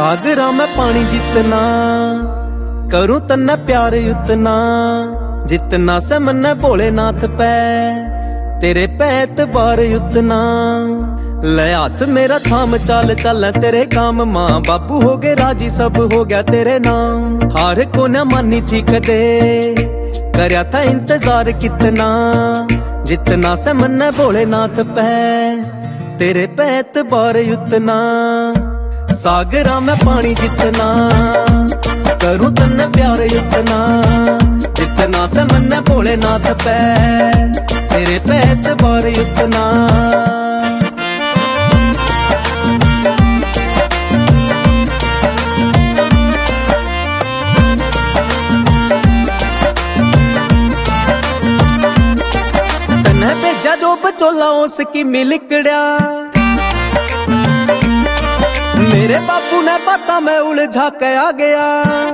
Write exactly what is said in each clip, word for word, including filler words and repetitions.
सागरा में पानी जितना, करूं तन्ने प्यार उतना, जितना से मन्ने भोलेनाथ पे तेरे पैत बार उतना। ले हाथ मेरा थाम चाल चल तेरे काम, माँ बापू हो गए राजी सब हो गया तेरे नाम। हार को न मानी थी कदे, करया था इंतजार कितना, जितना से मन्ने भोलेनाथ पे तेरे पैत बार उतना। सागरा में पानी जितना, करूं तन्ने प्यार उतना, जितना से मन्ने भोलेनाथ पे तेरे पैत बार उतना। तन्ने भेजा जो बचोला उसकी मिलकड़िया, मेरे बापू ने पता मैं उलझा के आ गया।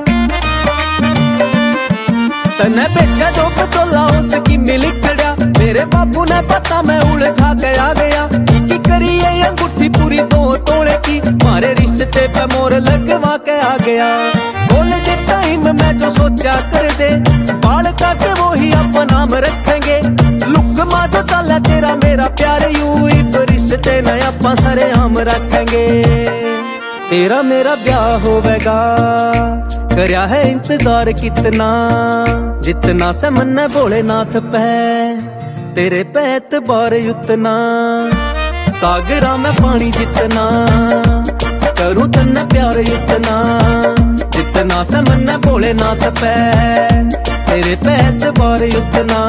तने बेचा जो बचोला उसकी मिलकड़िया, मेरे बापू ने पता मैं उलझा के आ गया। की करी ये अंगूठी पूरी दो तोड़े की, मारे रिश्ते पे मोर लगवा के आ गया। कॉलेज टाइम में जो सोचा कर दे, बाल का के वो ही अपना नाम रखेंगे। लुक माँ जो चल तेरा मेरा प्यार यूं ही तो रिश्ते नया अपा सरे हम रखेंगे। तेरा मेरा ब्याह होवेगा, करया है इंतजार कितना, जितना से मन्ने भोलेनाथ पे तेरे पैत बार उतना। सागरा में पानी जितना, करूं तन्ने प्यार उतना, जितना से मन्ने भोलेनाथ पे तेरे पैत बार उतना।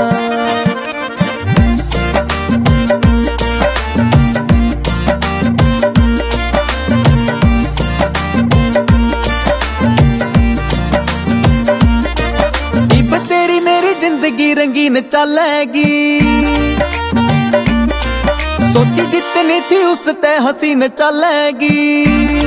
जिंदगी रंगीन चलेगी, सोची जितनी थी उसते हसीन चलेगी।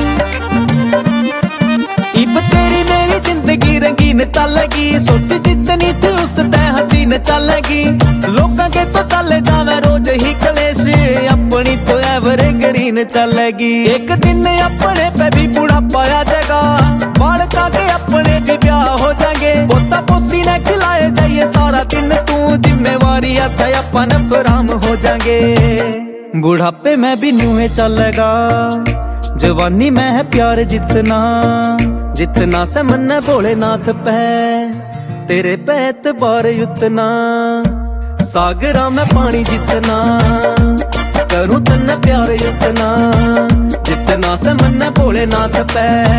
इब तेरी मेरी जिंदगी रंगीन चलेगी, सोची जितनी थी उसते हसीन चलेगी। लोगों के तो चले जावे रोज ही कलेश, अपनी तो एवरे ग्रीन चलेगी। एक दिन अपने पे भी बुढ़ापा आ जाएगा, बाल का के अपने भी ब्याह हो जाएंगे। पोता पोती ने खिलाए जाइए सारा दिन, तू जिम्मेवारी आता अपन फराम हो जाएंगे। बुढ़ापे में भी न्यूए चलेगा, जवानी में है प्यार जितना, जितना से मन्ने भोलेनाथ पे तेरे पैत बार उतना। सागरा में पानी जितना, करूं तन्ने प्यार उतना, जितना से मन्ने भोलेनाथ पे